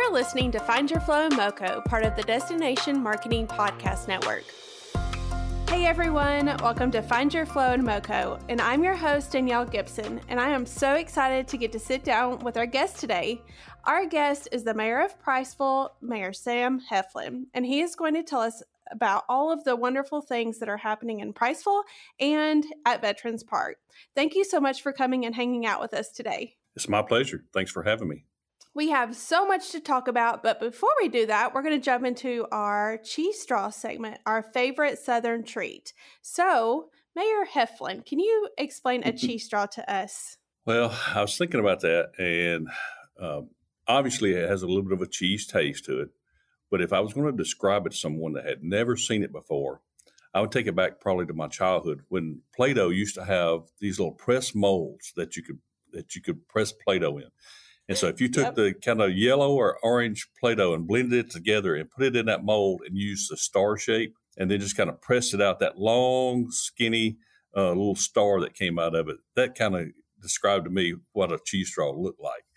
You're listening to Find Your Flow in Moco, part of the Destination Marketing Podcast Network. Hey everyone, welcome to Find Your Flow in Moco, and I'm your host, Danielle Gibson, and I am so excited to get to sit down with our guest today. Our guest is the Mayor of Priceville, Mayor Sam Heflin, and he is going to tell us about all of the wonderful things that are happening in Priceville and at Veterans Park. Thank you so much for coming and hanging out with us today. It's my pleasure. Thanks for having me. We have so much to talk about, but before we do that, we're going to jump into our cheese straw segment, our favorite Southern treat. So, Mayor Heflin, can you explain a cheese straw to us? Well, I was thinking about that, and obviously it has a little bit of a cheese taste to it. But if I was going to describe it to someone that had never seen it before, I would take it back probably to my childhood when Play-Doh used to have these little press molds that you could press Play-Doh in. And so if you took the kind of yellow or orange Play-Doh and blended it together and put it in that mold and used the star shape and then just kind of pressed it out, that long, skinny little star that came out of it, that kind of described to me what a cheese straw looked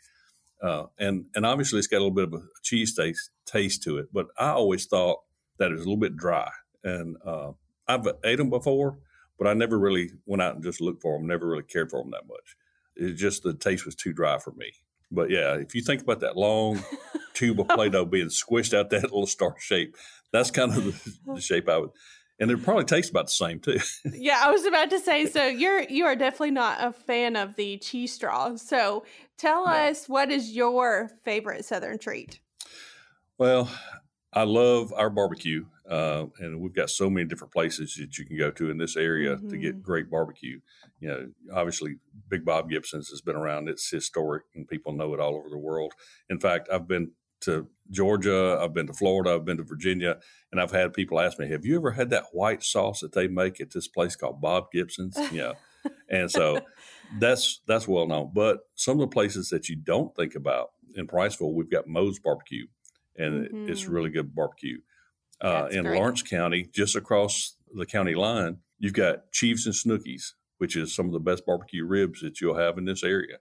like. And obviously it's got a little bit of a cheese taste to it, but I always thought that it was a little bit dry. And I've ate them before, but I never really went out and just looked for them, never really cared for them that much. It just, the taste was too dry for me. But yeah, if you think about that long tube of Play-Doh being squished out that little star shape, that's kind of the shape I would. And it probably tastes about the same too. Yeah, I was about to say, so you are definitely not a fan of the cheese straw. So tell us, what is your favorite Southern treat? Well, I love our barbecue, and we've got so many different places that you can go to in this area to get great barbecue. You know, obviously, Big Bob Gibson's has been around. It's historic, and people know it all over the world. In fact, I've been to Georgia, I've been to Florida, I've been to Virginia, and I've had people ask me, have you ever had that white sauce that they make at this place called Bob Gibson's? Yeah. And so that's well known. But some of the places that you don't think about in Priceville, we've got Moe's Barbecue, and it's really good barbecue. In great. Lawrence County, just across the county line, you've got Chiefs and Snookies, which is some of the best barbecue ribs that you'll have in this area.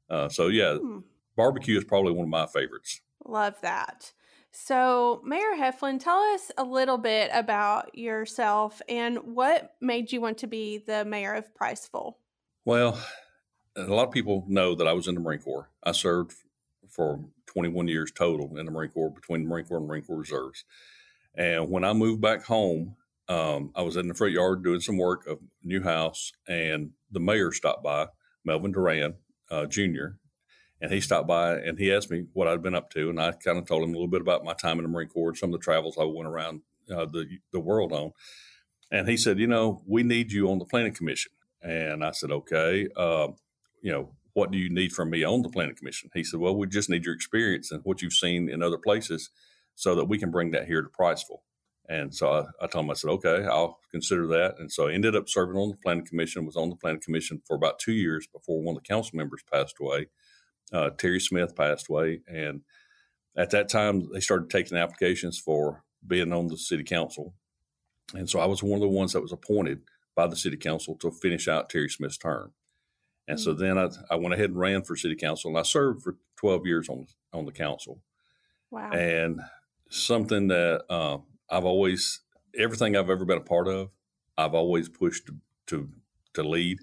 Barbecue is probably one of my favorites. Love that. So, Mayor Heflin, tell us a little bit about yourself and what made you want to be the mayor of Priceville. Well, a lot of people know that I was in the Marine Corps. I served for 21 years total in the Marine Corps, between the Marine Corps and Marine Corps Reserves. And when I moved back home, I was in the front yard doing some work of a new house, and the mayor stopped by, Melvin Duran, Jr., and he stopped by and he asked me what I'd been up to. And I kind of told him a little bit about my time in the Marine Corps and some of the travels I went around the world on. And he said, we need you on the planning commission. And I said, okay, what do you need from me on the planning commission? He said, well, we just need your experience and what you've seen in other places so that we can bring that here to Priceville. And so I told him, I said, okay, I'll consider that. And so I ended up serving on the planning commission, was on the planning commission for about 2 years before one of the council members passed away. Terry Smith passed away. And at that time, they started taking applications for being on the city council. And so I was one of the ones that was appointed by the city council to finish out Terry Smith's term. And so then I went ahead and ran for city council, and I served for 12 years on the council. Wow. And something that I've always, everything I've ever been a part of, I've always pushed to lead.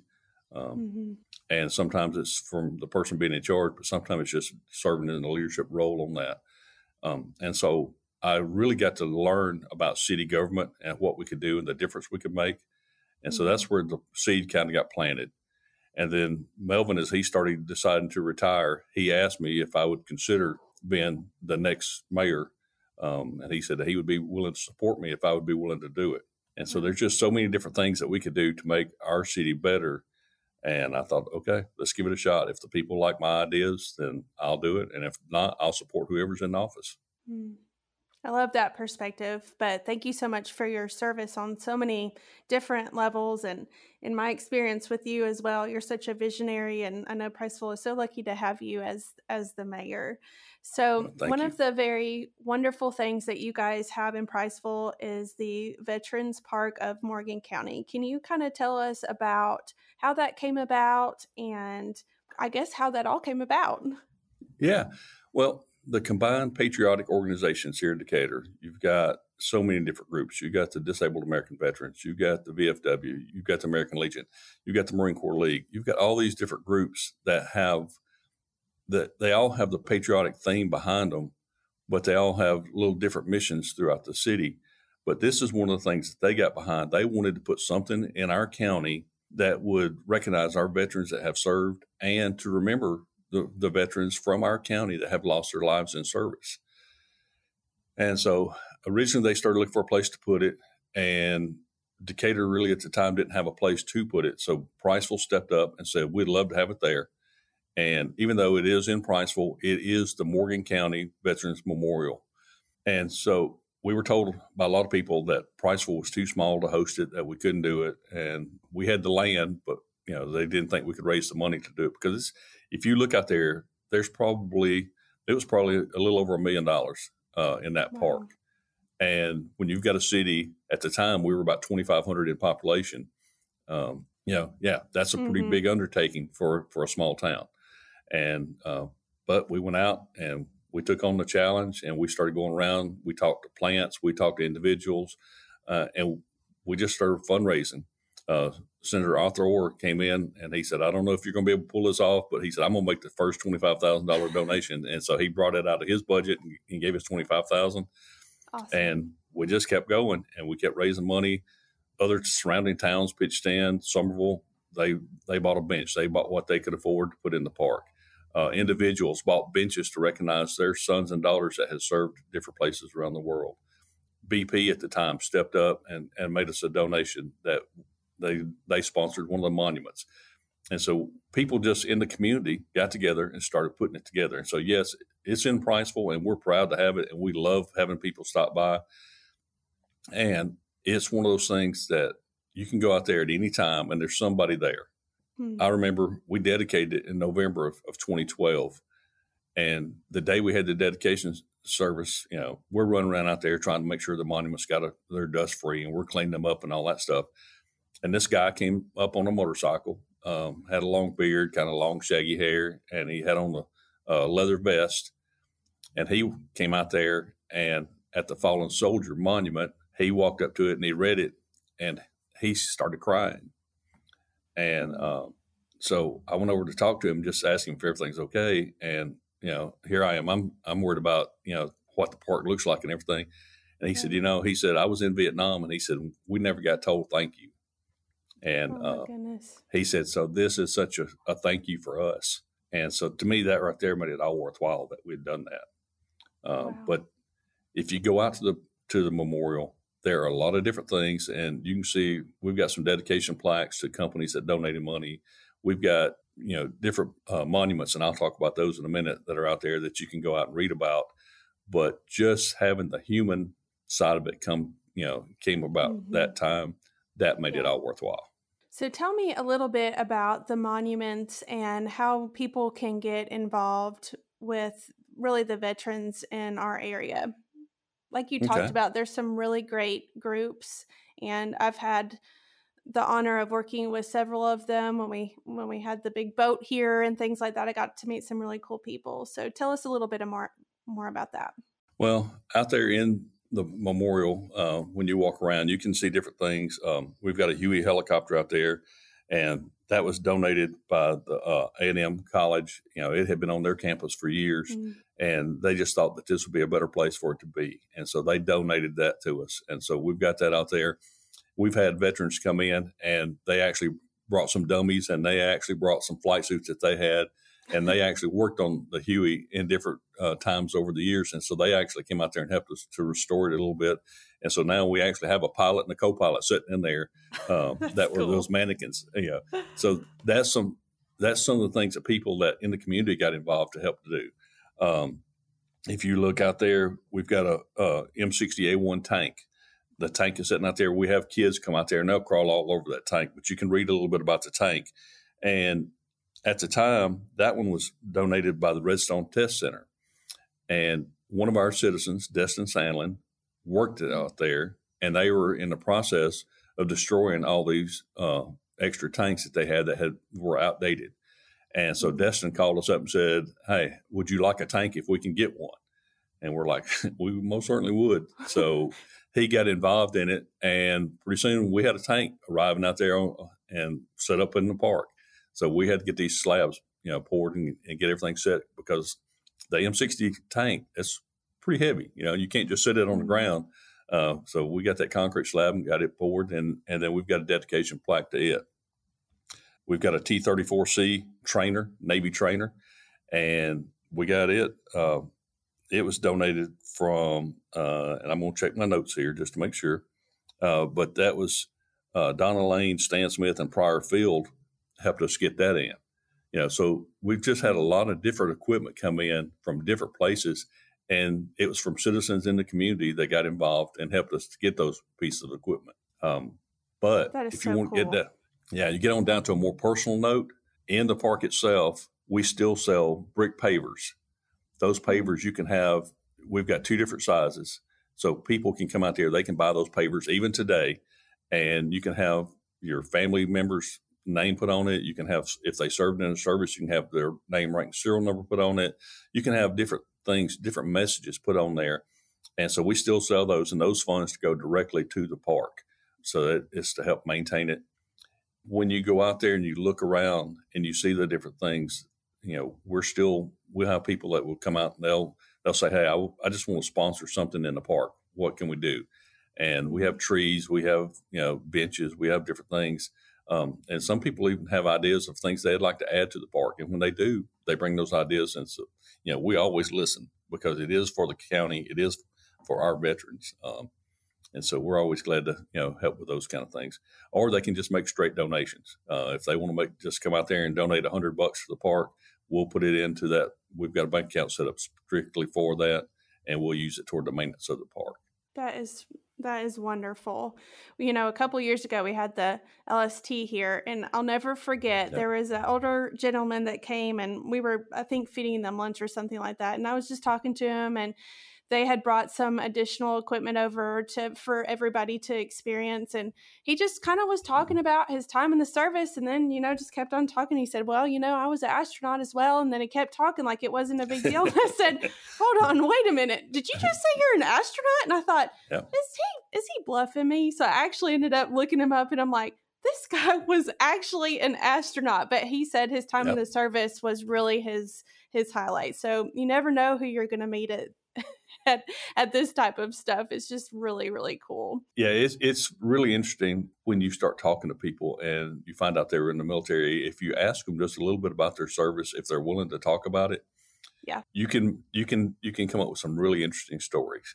And sometimes it's from the person being in charge, but sometimes it's just serving in a leadership role on that. And so I really got to learn about city government and what we could do and the difference we could make. And so that's where the seed kind of got planted. And then Melvin, as he started deciding to retire, he asked me if I would consider being the next mayor. And he said that he would be willing to support me if I would be willing to do it. And so there's just so many different things that we could do to make our city better. And I thought, okay, let's give it a shot. If the people like my ideas, then I'll do it. And if not, I'll support whoever's in office. I love that perspective, but thank you so much for your service on so many different levels. And in my experience with you as well, you're such a visionary, and I know Priceville is so lucky to have you as the mayor. So one of the very wonderful things that you guys have in Priceville is the Veterans Park of Morgan County. Can you kind of tell us about how that came about and I guess how that all came about? Yeah. Well, the combined patriotic organizations here in Decatur, you've got so many different groups. You've got the Disabled American Veterans, you've got the VFW, you've got the American Legion, you've got the Marine Corps League. You've got all these different groups that they all have the patriotic theme behind them, but they all have little different missions throughout the city. But this is one of the things that they got behind. They wanted to put something in our county that would recognize our veterans that have served and to remember the veterans from our county that have lost their lives in service. And so originally they started looking for a place to put it, and Decatur really at the time didn't have a place to put it. So Priceville stepped up and said, we'd love to have it there. And even though it is in Priceville, it is the Morgan County Veterans Memorial. And so we were told by a lot of people that Priceville was too small to host it, that we couldn't do it. And we had the land, but they didn't think we could raise the money to do it, because if you look out there, it was probably a little over $1 million in that park. And when you've got a city, at the time we were about 2,500 in population. That's a pretty big undertaking for a small town. And but we went out and we took on the challenge, and we started going around. We talked to plants, we talked to individuals, and we just started fundraising. Senator Arthur Orr came in and he said, I don't know if you're going to be able to pull this off, but he said, I'm going to make the first $25,000 donation. And so he brought it out of his budget and he gave us $25,000. Awesome. And we just kept going, and we kept raising money. Other surrounding towns pitched in. Somerville, they bought a bench. They bought what they could afford to put in the park. Individuals bought benches to recognize their sons and daughters that had served different places around the world. BP at the time stepped up and made us a donation that they sponsored one of the monuments. And so people just in the community got together and started putting it together. And so, yes, it's in Priceville, and we're proud to have it, and we love having people stop by. And it's one of those things that you can go out there at any time and there's somebody there. I remember we dedicated it in November of 2012. And the day we had the dedication service, we're running around out there trying to make sure the monuments they're dust free, and we're cleaning them up and all that stuff. And this guy came up on a motorcycle, had a long beard, kind of long, shaggy hair, and he had on a leather vest. And he came out there, and at the Fallen Soldier Monument, he walked up to it and he read it, and he started crying. And so I went over to talk to him, just asking if everything's okay. And, here I am. I'm worried about, what the park looks like and everything. And he said, he said, I was in Vietnam, and he said, we never got told thank you. And he said, so this is such a thank you for us. And so to me, that right there made it all worthwhile that we'd done that. But if you go out to the memorial, there are a lot of different things, and you can see we've got some dedication plaques to companies that donated money. We've got, different monuments, and I'll talk about those in a minute, that are out there that you can go out and read about. But just having the human side of it came about that time, that made it all worthwhile. So tell me a little bit about the monuments and how people can get involved with really the veterans in our area. Like you talked about, there's some really great groups, and I've had the honor of working with several of them when we had the big boat here and things like that. I got to meet some really cool people. So tell us a little bit more about that. Well, out there in the memorial, when you walk around, you can see different things. We've got a Huey helicopter out there, and that was donated by the A&M College. It had been on their campus for years, and they just thought that this would be a better place for it to be. And so they donated that to us. And so we've got that out there. We've had veterans come in, and they actually brought some dummies, and they actually brought some flight suits that they had. And they actually worked on the Huey in different times over the years. And so they actually came out there and helped us to restore it a little bit. And so now we actually have a pilot and a co-pilot sitting in there that were cool. Those mannequins. So that's some of the things that people that in the community got involved to help to do. If you look out there, we've got a M60A1 tank. The tank is sitting out there. We have kids come out there and they'll crawl all over that tank. But you can read a little bit about the tank. And at the time, that one was donated by the Redstone Test Center. And one of our citizens, Destin Sandlin, worked it out there, and they were in the process of destroying all these extra tanks that they had that were outdated. And so Destin called us up and said, hey, would you like a tank if we can get one? And we're like, we most certainly would. So he got involved in it, and pretty soon we had a tank arriving out there and set up in the park. So we had to get these slabs, poured and get everything set, because the M60 tank, it's pretty heavy. You can't just sit it on the ground. So we got that concrete slab and got it poured, and then we've got a dedication plaque to it. We've got a T-34C trainer, Navy trainer, and we got it. It was donated from, and I'm going to check my notes here just to make sure, but that was Donna Lane, Stan Smith, and Pryor Field helped us get that in. So we've just had a lot of different equipment come in from different places, and it was from citizens in the community that got involved and helped us to get those pieces of equipment. But if you want to get that, you get on down to a more personal note, in the park itself, we still sell brick pavers. Those pavers you can have, we've got 2 different sizes. So people can come out there, they can buy those pavers even today, and you can have your family members' name put on it. You can have, if they served in a service, you can have their name, rank, and serial number put on it. You can have different things, different messages put on there. And so we still sell those, and those funds go directly to the park. So that it's to help maintain it. When you go out there and you look around and you see the different things, we'll have people that will come out and they'll say, hey, I just want to sponsor something in the park. What can we do? And we have trees, we have, benches, we have different things. And some people even have ideas of things they'd like to add to the park. And when they do, they bring those ideas. And so, we always listen, because it is for the county. It is for our veterans. And so we're always glad to, help with those kind of things. Or they can just make straight donations. If they want to just come out there and donate $100 to the park, we'll put it into that. We've got a bank account set up strictly for that, and we'll use it toward the maintenance of the park. That is wonderful. A couple years ago, we had the LST here, and I'll never forget, there was an older gentleman that came, and we were, I think, feeding them lunch or something like that. And I was just talking to him, and they had brought some additional equipment over for everybody to experience. And he just kind of was talking about his time in the service, and then, just kept on talking. He said, well, I was an astronaut as well. And then he kept talking like it wasn't a big deal. And I said, hold on, wait a minute. Did you just say you're an astronaut? And I thought, is he bluffing me? So I actually ended up looking him up, and I'm like, this guy was actually an astronaut, but he said his time in the service was really his highlight. So you never know who you're going to meet at this type of stuff. It's just really, really cool. Yeah, it's really interesting when you start talking to people and you find out they were in the military. If you ask them just a little bit about their service, if they're willing to talk about it, you can come up with some really interesting stories.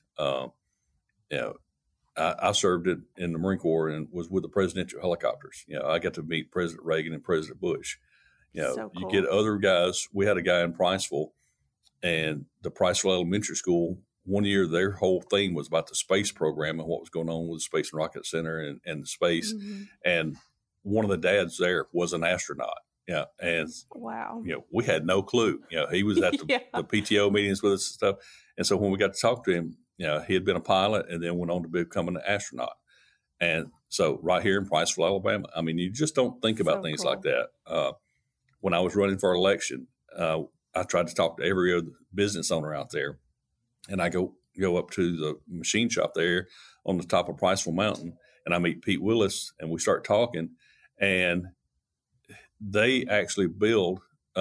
I served in the Marine Corps and was with the presidential helicopters. I got to meet President Reagan and President Bush. So cool. You get other guys. We had a guy in Priceville, and the Priceville Elementary School, one year their whole theme was about the space program and what was going on with the Space and Rocket Center and the space. Mm-hmm. And one of the dads there was an astronaut. Yeah. And wow. We had no clue. He was at the PTO meetings with us and stuff. And so when we got to talk to him, he had been a pilot and then went on to become an astronaut. And so right here in Priceville, Alabama, you just don't think about things cool. like that. When I was running for election, I tried to talk to every other business owner out there. And I go up to the machine shop there on the top of Priceville Mountain, and I meet Pete Willis, and we start talking. And they actually build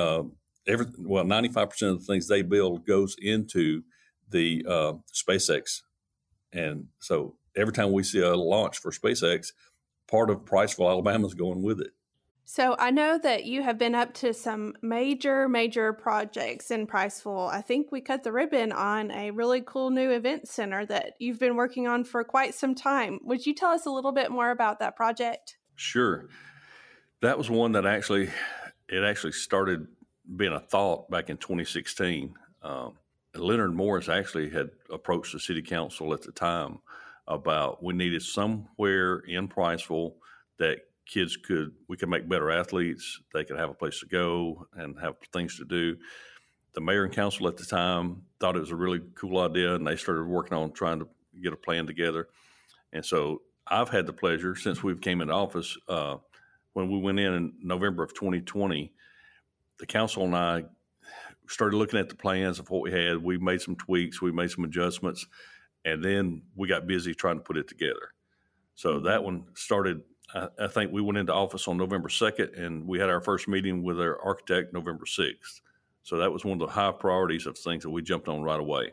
95% of the things they build goes into the SpaceX. And so every time we see a launch for SpaceX, part of Priceville, Alabama is going with it. So I know that you have been up to some major projects in Priceville. I think we cut the ribbon on a really cool new event center that you've been working on for quite some time. Would you tell us a little bit more about that project? Sure. That was one that actually started being a thought back in 2016. Leonard Morris actually had approached the city council at the time about we needed somewhere in Priceville that we could make better athletes. They could have a place to go and have things to do. The mayor and council at the time thought it was a really cool idea, and they started working on trying to get a plan together. And so I've had the pleasure since we came into office, when we went in November of 2020, the council and I started looking at the plans of what we had. We made some tweaks, we made some adjustments, and then we got busy trying to put it together. So that one started, I think we went into office on November 2nd, and we had our first meeting with our architect November 6th. So that was one of the high priorities of things that we jumped on right away.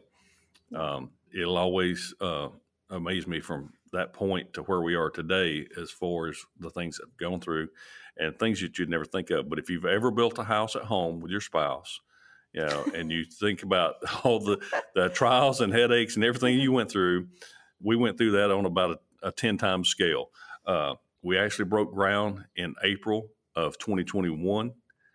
It'll always amaze me from that point to where we are today as far as the things that have gone through and things that you'd never think of. But if you've ever built a house at home with your spouse, and you think about all the trials and headaches and everything you went through, we went through that on about a 10 times scale. We actually broke ground in April of 2021,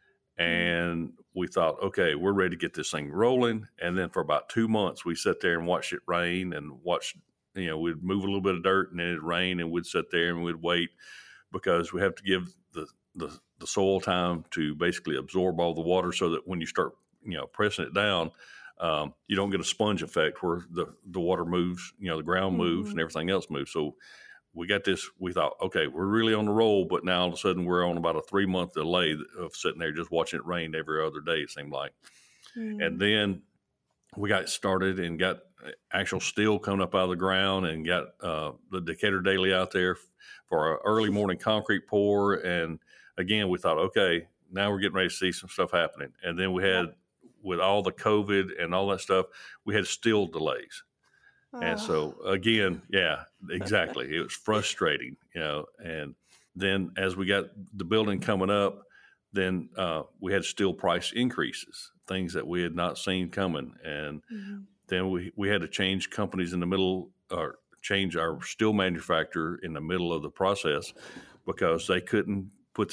and we thought, okay, we're ready to get this thing rolling. And then for about 2 months, we sat there and watched it rain and watched, we'd move a little bit of dirt and then it'd rain, and we'd sit there and we'd wait because we have to give the soil time to basically absorb all the water so that when you start, pressing it down, you don't get a sponge effect where the water moves, the ground moves and everything else moves. So we got this, we thought, okay, we're really on the roll, but now all of a sudden we're on about a 3-month delay of sitting there just watching it rain every other day, it seemed like. And then we got started and got actual steel coming up out of the ground and got the Decatur Daily out there for our early morning concrete pour. And again, we thought, okay, now we're getting ready to see some stuff happening. And then we had, with all the COVID and all that stuff, we had steel delays. And so again, yeah, exactly. It was frustrating, and then as we got the building coming up, then we had steel price increases, things that we had not seen coming. And then we had to change companies in the middle, or change our steel manufacturer in the middle of the process because they couldn't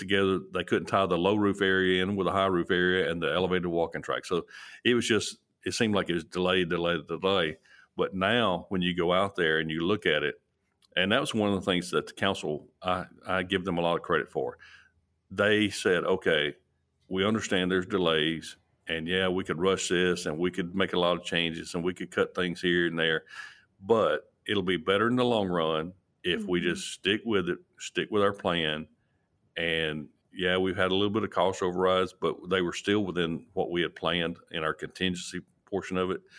tie the low roof area in with a high roof area and the elevated walking track. So it seemed like it was delay. But now when you go out there and you look at it, and that was one of the things that the council, I give them a lot of credit for. They said, okay, we understand there's delays, and yeah, we could rush this and we could make a lot of changes and we could cut things here and there, but it'll be better in the long run if we just stick with it, stick with our plan. And yeah, we've had a little bit of cost overrides, but they were still within what we had planned in our contingency portion of it.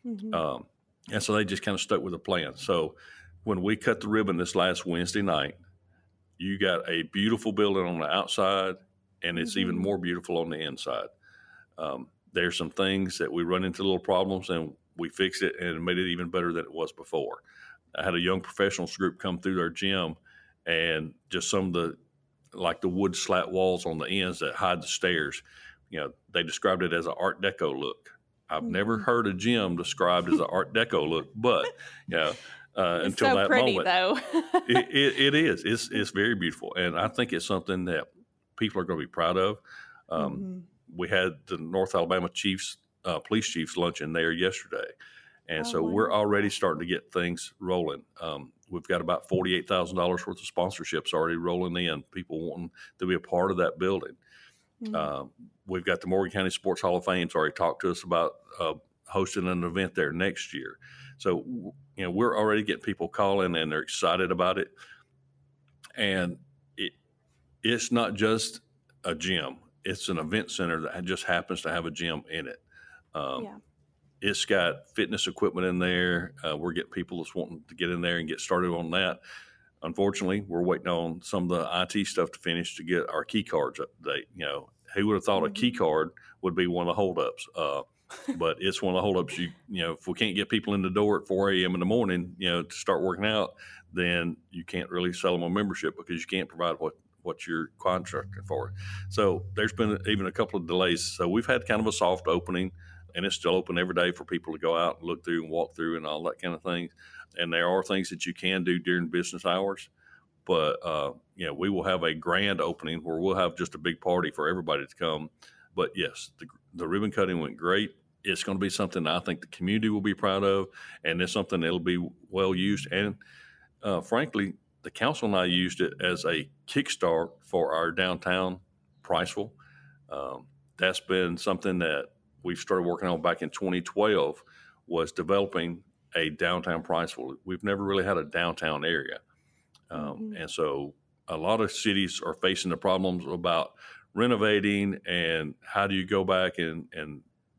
And so they just kind of stuck with the plan. So when we cut the ribbon this last Wednesday night, you got a beautiful building on the outside, and it's even more beautiful on the inside. There's some things that we run into little problems, and we fixed it and made it even better than it was before. I had a young professionals group come through their gym, and just some of the wood slat walls on the ends that hide the stairs, they described it as an Art Deco look. I've never heard a gym described as an Art Deco look, but until that pretty, moment, though. it is. It's very beautiful, and I think it's something that people are going to be proud of. We had the North Alabama police chiefs luncheon there yesterday, and so we're already starting to get things rolling. We've got about $48,000 worth of sponsorships already rolling in. People wanting to be a part of that building. We've got the Morgan County Sports Hall of Fame's already talked to us about hosting an event there next year. So, we're already getting people calling and they're excited about it. And it's not just a gym. It's an event center that just happens to have a gym in it. It's got fitness equipment in there. We're getting people that's wanting to get in there and get started on that. Unfortunately, we're waiting on some of the IT stuff to finish to get our key cards up to date. Who would have thought a key card would be one of the holdups? But it's one of the holdups. If we can't get people in the door at 4 a.m. in the morning, to start working out, then you can't really sell them a membership because you can't provide what you're contracted for. So there's been even a couple of delays. So we've had kind of a soft opening, and it's still open every day for people to go out and look through and walk through and all that kind of thing. And there are things that you can do during business hours. But, we will have a grand opening where we'll have just a big party for everybody to come. But, yes, the ribbon cutting went great. It's going to be something I think the community will be proud of, and it's something that will be well used. And, frankly, the council and I used it as a kickstart for our downtown Priceville. That's been something that we've started working on back in 2012, was developing a downtown Priceville. We've never really had a downtown area. And so a lot of cities are facing the problems about renovating and how do you go back and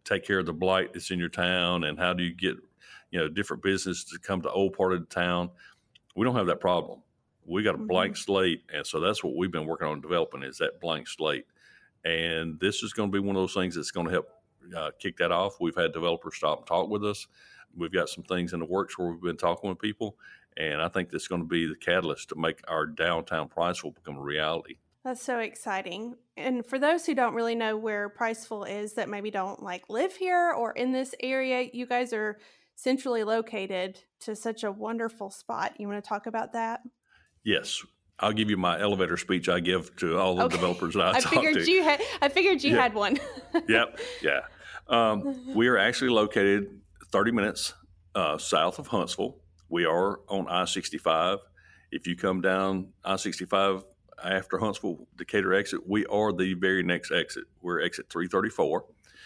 take care of the blight that's in your town, and how do you get, different business to come to old part of the town. We don't have that problem. We got a blank slate. And so that's what we've been working on developing, is that blank slate. And this is going to be one of those things that's going to help kick that off. We've had developers stop and talk with us. We've got some things in the works where we've been talking with people. And I think that's going to be the catalyst to make our downtown Priceville become a reality. That's so exciting. And for those who don't really know where Priceville is, that maybe don't live here or in this area, you guys are centrally located to such a wonderful spot. You want to talk about that? Yes. I'll give you my elevator speech I give to all the developers that I talk to. I figured you had one. Yep. Yeah. We are actually located 30 minutes south of Huntsville. We are on I-65. If you come down I-65 after Huntsville Decatur exit, we are the very next exit. We're exit 334.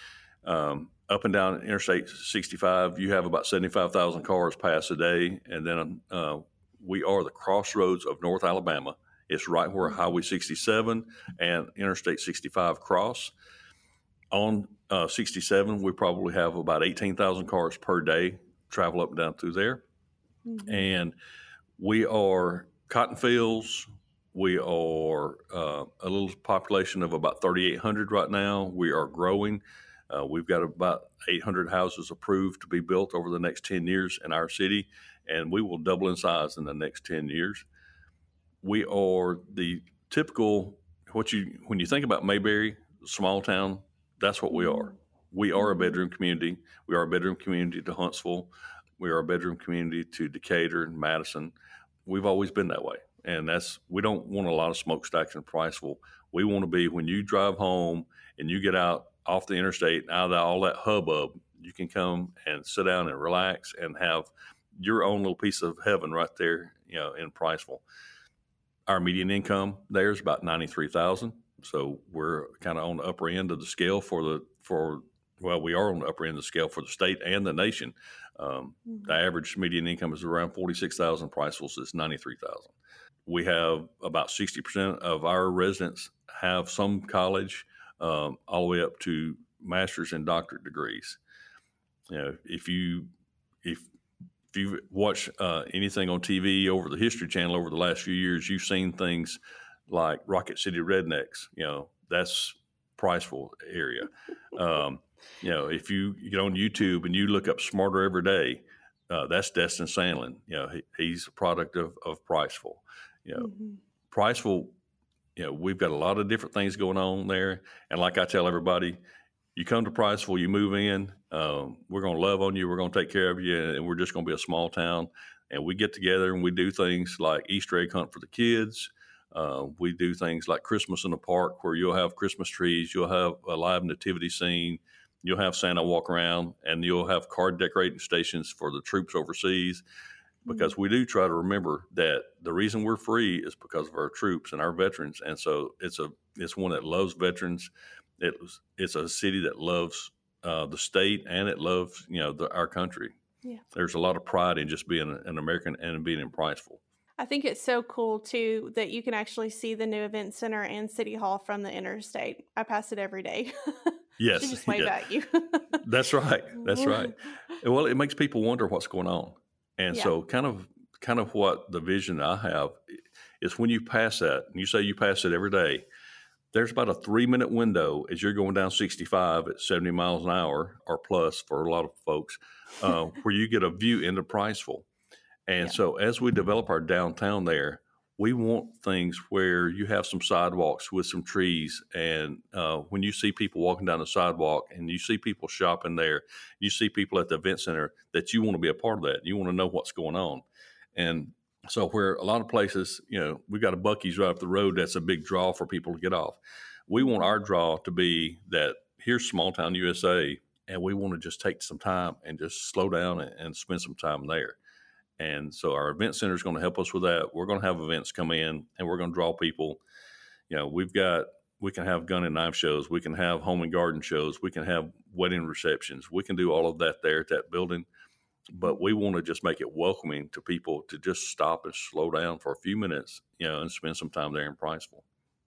Up and down Interstate 65, you have about 75,000 cars pass a day. And then we are the crossroads of North Alabama. It's right where Highway 67 and Interstate 65 cross. On 67, we probably have about 18,000 cars per day travel up and down through there. Mm-hmm. And we are cotton fields. We are a little population of about 3,800 right now. We are growing. We've got about 800 houses approved to be built over the next 10 years in our city, and we will double in size in the next 10 years. We are the typical, when you think about Mayberry, small town, that's what we are. We are a bedroom community. We are a bedroom community to Huntsville. We are a bedroom community to Decatur and Madison. We've always been that way. And we don't want a lot of smokestacks in Priceville. We want to be, when you drive home and you get out off the interstate, out of all that hubbub, you can come and sit down and relax and have your own little piece of heaven right there, in Priceville. Our median income there is about $93,000. So we're kind of on the upper end of the scale we are on the upper end of the scale for the state and the nation. The average median income is around $46,000. Priceville's is $93,000. We have about 60% of our residents have some college, all the way up to master's and doctorate degrees. If you watch anything on TV over the History Channel over the last few years, you've seen things like Rocket City Rednecks. That's Priceville area. If you get on YouTube and you look up Smarter Every Day, that's Destin Sandlin. He's a product of Priceville. Priceville, we've got a lot of different things going on there. And like I tell everybody, you come to Priceville, you move in, we're going to love on you, we're going to take care of you, and we're just going to be a small town. And we get together and we do things like Easter egg hunt for the kids. We do things like Christmas in the park, where you'll have Christmas trees, you'll have a live nativity scene, you'll have Santa walk around, and you'll have card decorating stations for the troops overseas. Because we do try to remember that the reason we're free is because of our troops and our veterans. And so it's one that loves veterans. It's a city that loves the state, and it loves our country. Yeah. There's a lot of pride in just being an American and being in Priceville. I think it's so cool too that you can actually see the new event center and City Hall from the interstate. I pass it every day. Yes, just wave at you. That's right. That's right. Well, it makes people wonder what's going on. And so kind of what the vision I have is, when you pass that, and you say you pass it every day, there's about a 3-minute window as you're going down 65 at 70 miles an hour or plus for a lot of folks, where you get a view into Priceville. And so as we develop our downtown there, we want things where you have some sidewalks with some trees. And when you see people walking down the sidewalk and you see people shopping there, you see people at the event center, that you want to be a part of that. You want to know what's going on. And so where a lot of places, we've got a Buc-ee's right up the road, that's a big draw for people to get off. We want our draw to be that here's small town USA, and we want to just take some time and just slow down and spend some time there. And so our event center is going to help us with that. We're going to have events come in, and we're going to draw people. We can have gun and knife shows. We can have home and garden shows. We can have wedding receptions. We can do all of that there at that building. But we want to just make it welcoming to people to just stop and slow down for a few minutes, and spend some time there in Priceville.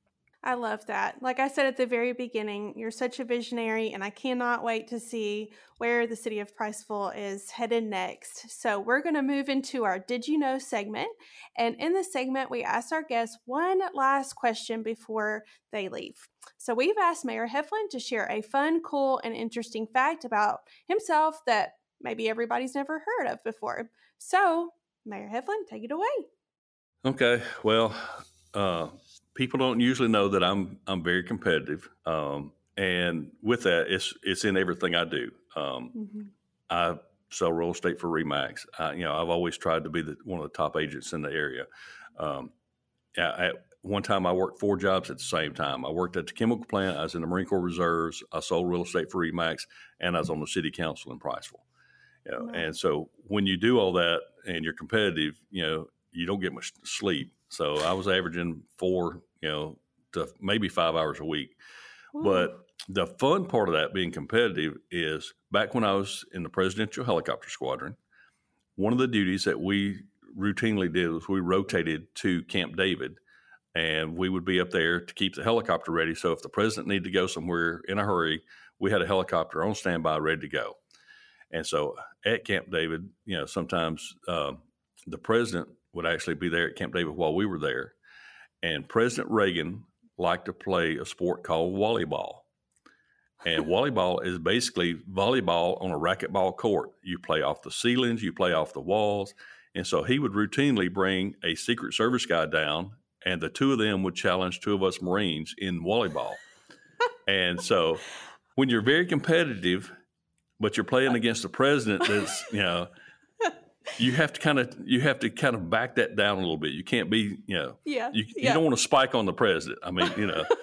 I love that. Like I said at the very beginning, you're such a visionary, and I cannot wait to see where the city of Priceville is headed next. So we're going to move into our Did You Know segment. And in this segment, we ask our guests one last question before they leave. So we've asked Mayor Heflin to share a fun, cool, and interesting fact about himself that maybe everybody's never heard of before. So, Mayor Heflin, take it away. Okay. Well, people don't usually know that I'm very competitive, and with that, it's in everything I do. I sell real estate for RE/MAX. I've always tried to be one of the top agents in the area. At one time, I worked 4 jobs at the same time. I worked at the chemical plant. I was in the Marine Corps Reserves. I sold real estate for RE/MAX, and I was on the city council in Priceville. And so when you do all that and you're competitive, you don't get much sleep. So I was averaging 4, to maybe 5 hours a week. Ooh. But the fun part of that being competitive is back when I was in the Presidential Helicopter Squadron, one of the duties that we routinely did was we rotated to Camp David, and we would be up there to keep the helicopter ready. So if the president needed to go somewhere in a hurry, we had a helicopter on standby ready to go. And so at Camp David, sometimes the president would actually be there at Camp David while we were there. And President Reagan liked to play a sport called volleyball. And volleyball is basically volleyball on a racquetball court. You play off the ceilings, you play off the walls. And so he would routinely bring a Secret Service guy down, and the 2 of them would challenge 2 of us Marines in volleyball. And so when you're very competitive, but you're playing against the president, that's, you have to kind of back that down a little bit. You can't be, you don't want to spike on the president. I mean,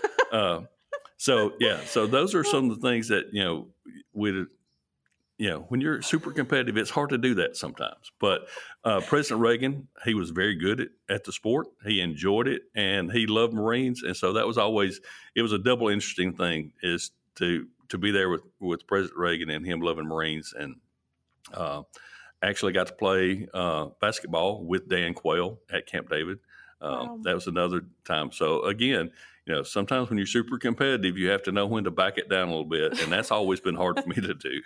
so those are some of the things that, when you're super competitive, it's hard to do that sometimes. But President Reagan, he was very good at the sport. He enjoyed it, and he loved Marines. And so that was it was a double interesting thing is to be there with President Reagan and him loving Marines, and actually got to play basketball with Dan Quayle at Camp David. Wow. That was another time. So again, sometimes when you're super competitive, you have to know when to back it down a little bit, and that's always been hard for me to do.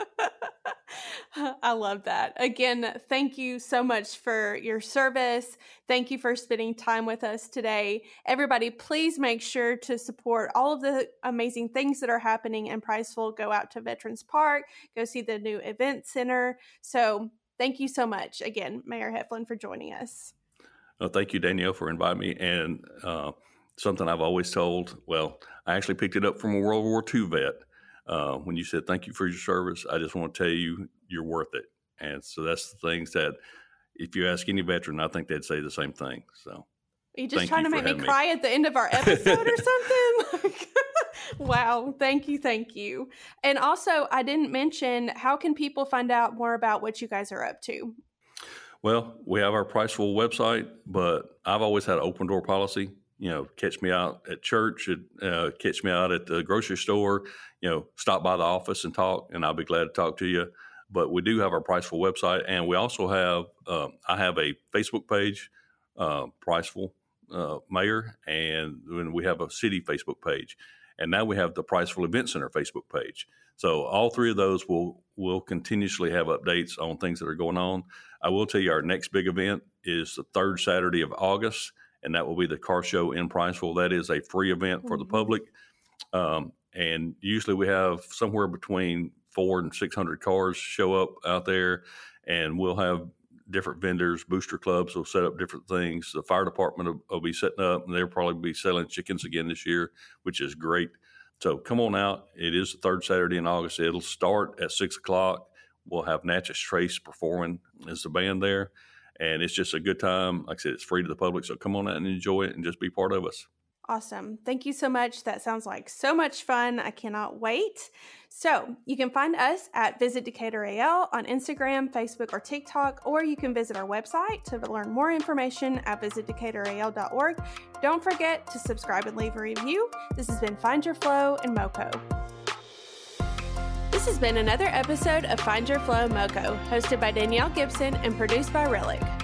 I love that. Again, thank you so much for your service. Thank you for spending time with us today. Everybody, please make sure to support all of the amazing things that are happening in Priceville. Go out to Veterans Park, go see the new event center. So thank you so much again, Mayor Heflin, for joining us. Well, thank you, Danielle, for inviting me. And something I've always told, I actually picked it up from a World War II vet. When you said, thank you for your service, I just want to tell you, you're worth it. And so that's the things that if you ask any veteran, I think they'd say the same thing. So are you just trying to make me cry at the end of our episode or something? Wow. Thank you. And also, I didn't mention, how can people find out more about what you guys are up to? Well, we have our Priceville website, but I've always had an open door policy. Catch me out at church, catch me out at the grocery store, stop by the office and talk, and I'll be glad to talk to you. But we do have our Priceville website, and we also have, I have a Facebook page, Priceville Mayor, and then we have a city Facebook page. And now we have the Priceville Event Center Facebook page. So all 3 of those will continuously have updates on things that are going on. I will tell you our next big event is the 3rd Saturday of August, and that will be the car show in Priceville. That is a free event for the public. And usually we have somewhere between 400 and 600 cars show up out there, and we'll have different vendors, booster clubs will set up different things. The fire department will be setting up, and they'll probably be selling chickens again this year, which is great. So come on out. It is the 3rd Saturday in August. It'll start at 6 o'clock. We'll have Natchez Trace performing as the band there. And it's just a good time. Like I said, it's free to the public. So come on out and enjoy it and just be part of us. Awesome. Thank you so much. That sounds like so much fun. I cannot wait. So you can find us at Visit Decatur AL on Instagram, Facebook, or TikTok, or you can visit our website to learn more information at visitdecatur.al.org. Don't forget to subscribe and leave a review. This has been Find Your Flow in MoCo. This has been another episode of Find Your Flow MoCo, hosted by Danielle Gibson and produced by Relic.